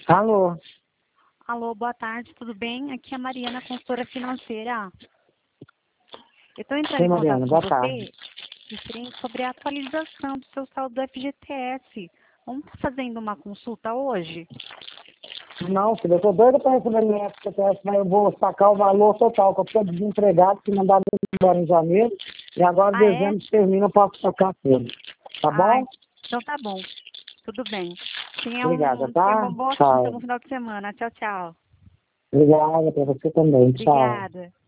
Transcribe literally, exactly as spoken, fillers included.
Alô? Alô, boa tarde, tudo bem? Aqui é a Mariana, consultora financeira. Eu estou entrando Sim, em Mariana, contato com boa você tarde. referente sobre a atualização do seu saldo do F G T S. Vamos estar fazendo uma consulta hoje? Não, filho, eu tô doida pra receber minha F G T S, mas eu vou sacar o valor total, que eu tô desempregado, que mandaram embora em janeiro, e agora Ah, é? dezembro termina, eu posso sacar tudo. Tá Ah, bom? então tá bom. Tudo bem. Tenha Obrigada, um, tenha uma tá? boa quinta, Tchau. bom final de semana. Tchau, tchau. Obrigada pra você também, tchau. Obrigada.